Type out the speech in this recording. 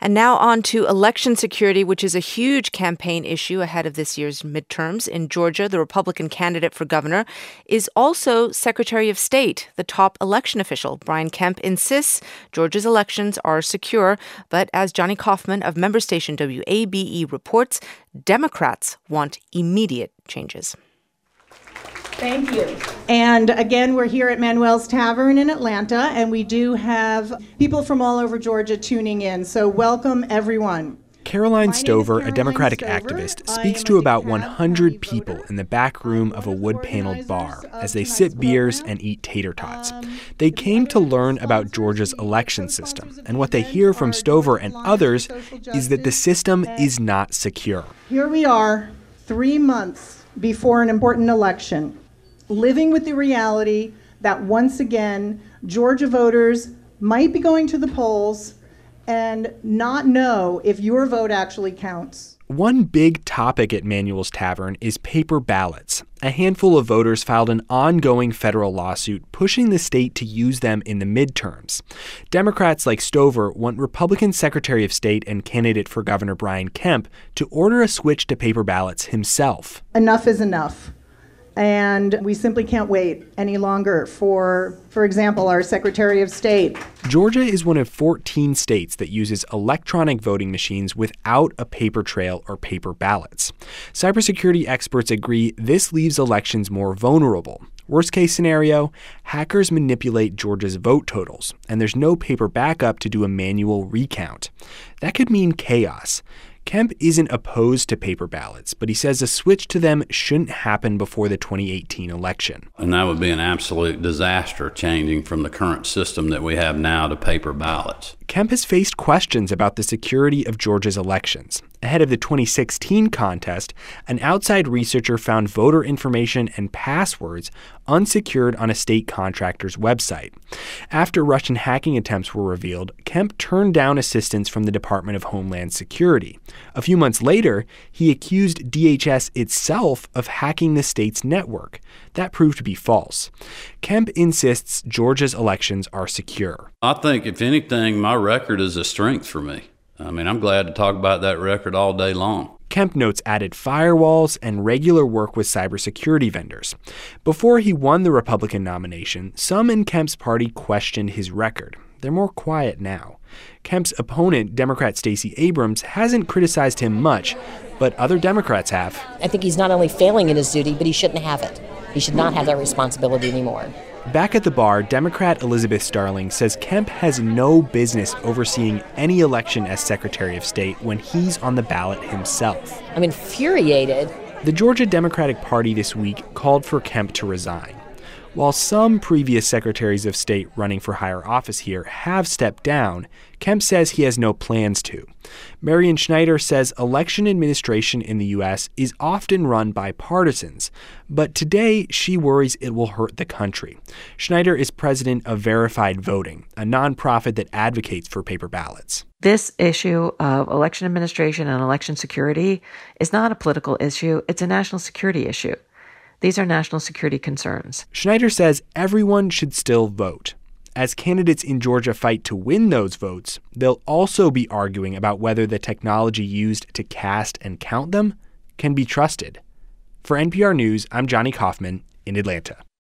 And now on to election security, which is a huge campaign issue ahead of this year's midterms. In Georgia, the Republican candidate for governor is also Secretary of State. The top election official, Brian Kemp, insists Georgia's elections are secure. But as Johnny Kaufman of member station WABE reports, Democrats want immediate changes. Thank you. And again, we're here at Manuel's Tavern in Atlanta, and we do have people from all over Georgia tuning in. So welcome, everyone. Caroline Stover, a Democratic activist, speaks to about 100 people in the back room of a wood-paneled bar as they sip beers and eat tater tots. They came to learn about Georgia's election system, and what they hear from Stover and others is that the system is not secure. Here we are, 3 months before an important election, living with the reality that once again, Georgia voters might be going to the polls and not know if your vote actually counts. One big topic at Manuel's Tavern is paper ballots. A handful of voters filed an ongoing federal lawsuit pushing the state to use them in the midterms. Democrats like Stover want Republican Secretary of State and candidate for Governor Brian Kemp to order a switch to paper ballots himself. Enough is enough. And we simply can't wait any longer for example, our Secretary of State. Georgia is one of 14 states that uses electronic voting machines without a paper trail or paper ballots. Cybersecurity experts agree this leaves elections more vulnerable. Worst case scenario, hackers manipulate Georgia's vote totals, and there's no paper backup to do a manual recount. That could mean chaos. Kemp isn't opposed to paper ballots, but he says a switch to them shouldn't happen before the 2018 election. And that would be an absolute disaster, changing from the current system that we have now to paper ballots. Kemp has faced questions about the security of Georgia's elections. Ahead of the 2016 contest, an outside researcher found voter information and passwords unsecured on a state contractor's website. After Russian hacking attempts were revealed, Kemp turned down assistance from the Department of Homeland Security. A few months later, he accused DHS itself of hacking the state's network. That proved to be false. Kemp insists Georgia's elections are secure. I think, if anything, my record is a strength for me. I mean, I'm glad to talk about that record all day long. Kemp notes added firewalls and regular work with cybersecurity vendors. Before he won the Republican nomination, some in Kemp's party questioned his record. They're more quiet now. Kemp's opponent, Democrat Stacey Abrams, hasn't criticized him much, but other Democrats have. I think he's not only failing in his duty, but he shouldn't have it. He should not have that responsibility anymore. Back at the bar, Democrat Elizabeth Starling says Kemp has no business overseeing any election as Secretary of State when he's on the ballot himself. I'm infuriated. The Georgia Democratic Party this week called for Kemp to resign. While some previous secretaries of state running for higher office here have stepped down, Kemp says he has no plans to. Marion Schneider says election administration in the U.S. is often run by partisans, but today she worries it will hurt the country. Schneider is president of Verified Voting, a nonprofit that advocates for paper ballots. This issue of election administration and election security is not a political issue, it's a national security issue. These are national security concerns. Schneider says everyone should still vote. As candidates in Georgia fight to win those votes, they'll also be arguing about whether the technology used to cast and count them can be trusted. For NPR News, I'm Johnny Kaufman in Atlanta.